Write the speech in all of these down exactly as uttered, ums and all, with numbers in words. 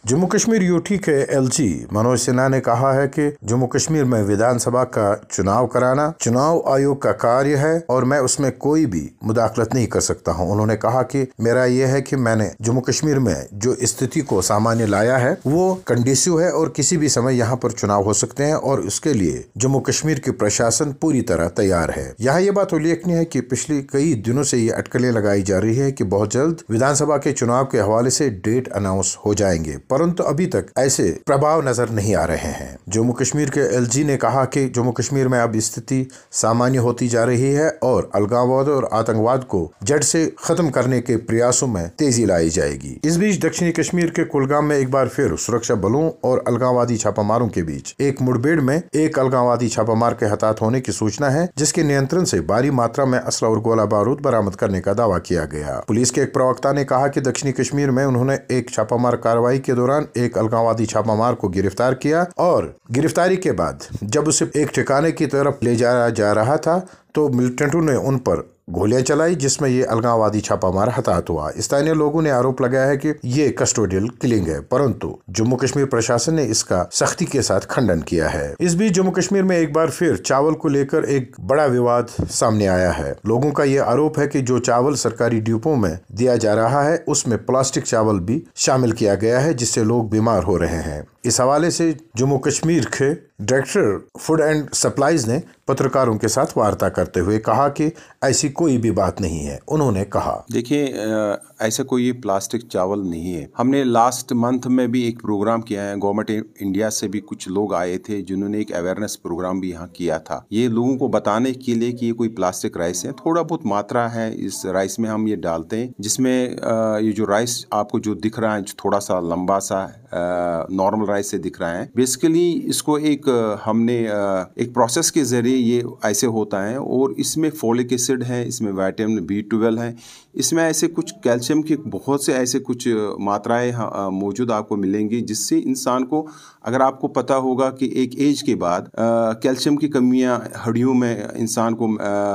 Jammu Kashmir UT के LG Manoj Sinha ने कहा है कि जम्मू कश्मीर में विधानसभा का चुनाव कराना चुनाव आयोग का कार्य है और मैं उसमें कोई भी मुदाखलत नहीं कर सकता हूं। उन्होंने कहा कि मेरा यह है कि मैंने जम्मू कश्मीर में जो स्थिति को सामान्य लाया है वो कंडीसिव है और किसी भी समय यहाँ पर चुनाव हो सकते हैं और उसके लिए जम्मू कश्मीर की प्रशासन पूरी तरह तैयार है। यहाँ ये बात उल्लेखनीय है कि पिछले कई दिनों से ये अटकलें लगाई जा रही है कि बहुत जल्द विधानसभा के चुनाव के हवाले से डेट अनाउंस हो जाएंगे, परंतु अभी तक ऐसे प्रभाव नजर नहीं आ रहे हैं। जम्मू कश्मीर के एलजी ने कहा कि जम्मू कश्मीर में अब स्थिति सामान्य होती जा रही है और अलगाववाद और आतंकवाद को जड़ से खत्म करने के प्रयासों में तेजी लाई जाएगी। इस बीच दक्षिणी कश्मीर के कुलगाम में एक बार फिर सुरक्षा बलों और अलगाववादी छापामारों के बीच एक मुठभेड़ में एक अलगाववादी छापामार के हताहत होने की सूचना है, जिसके नियंत्रण से भारी मात्रा में असला और गोला बारूद बरामद करने का दावा किया गया। पुलिस के एक प्रवक्ता ने कहा कि दक्षिणी कश्मीर में उन्होंने एक छापामार कार्रवाई के दौरान एक अलगाववादी छापामार को गिरफ्तार किया और गिरफ्तारी के बाद जब उसे एक ठिकाने की तरफ ले जाया जा रहा था तो मिलिटेंटों ने उन पर गोलियां चलाई, जिसमें ये अलगाववादी छापामार हताहत हुआ। स्थानीय लोगों ने आरोप लगाया है कि ये कस्टोडियल किलिंग है, परंतु जम्मू कश्मीर प्रशासन ने इसका सख्ती के साथ खंडन किया है। इस बीच जम्मू कश्मीर में एक बार फिर चावल को लेकर एक बड़ा विवाद सामने आया है। लोगों का ये आरोप है कि जो चावल सरकारी डिपो में दिया जा रहा है उसमें प्लास्टिक चावल भी शामिल किया गया है, जिससे लोग बीमार हो रहे हैं। इस हवाले से जम्मू कश्मीर के डायरेक्टर फूड एंड सप्लाईज ने पत्रकारों के साथ वार्ता करते हुए कहा कि ऐसी कोई भी बात नहीं है। उन्होंने कहा, देखिए ऐसा कोई प्लास्टिक चावल नहीं है। हमने लास्ट मंथ में भी एक प्रोग्राम किया है, गवर्नमेंट इंडिया से भी कुछ लोग आए थे जिन्होंने एक अवेयरनेस प्रोग्राम भी यहाँ किया था, ये लोगों को बताने के लिए कि ये कोई प्लास्टिक राइस है। थोड़ा बहुत मात्रा है इस राइस में हम ये डालते हैं, जिसमें ये जो राइस आपको जो दिख रहा है थोड़ा सा लंबा सा नॉर्मल राइस से दिख रहा है, बेसिकली इसको एक हमने एक प्रोसेस के जरिए ये ऐसे होता है और इसमें फोलिक एसिड है, इसमें विटामिन बी ट्वेल्व है, इसमें ऐसे कुछ कैल्शियम की बहुत से ऐसे कुछ मात्राएं मौजूद आपको मिलेंगी, जिससे इंसान को, अगर आपको पता होगा कि एक एज के बाद कैल्शियम की कमियां हड्डियों में इंसान को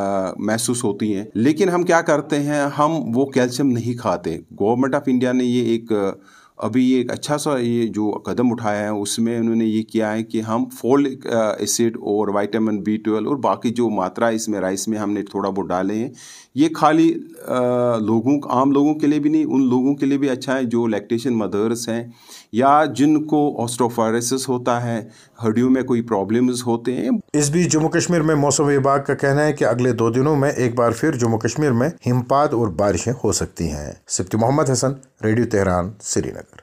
महसूस होती हैं, लेकिन हम क्या करते हैं, हम वो कैल्शियम नहीं खाते। गवर्नमेंट ऑफ इंडिया ने ये एक अभी ये एक अच्छा सा ये जो कदम उठाया है, उसमें उन्होंने ये किया है कि हम फोलिक एसिड और विटामिन बी ट्वेल्व और बाकी जो मात्रा इसमें राइस में हमने थोड़ा बहुत डाले हैं, ये खाली लोगों आम लोगों के लिए भी नहीं, उन लोगों के लिए भी अच्छा है जो लैक्टेशन मदर्स हैं या जिनको ऑस्टियोपोरोसिस होता है, हड्डियों में कोई प्रॉब्लम्स होते हैं। इस बीच जम्मू कश्मीर में मौसम विभाग का कहना है कि अगले दो दिनों में एक बार फिर जम्मू कश्मीर में हिमपात और बारिशें हो सकती हैं। सिफ्ती मोहम्मद हसन, रेडियो तेहरान, श्रीनगर।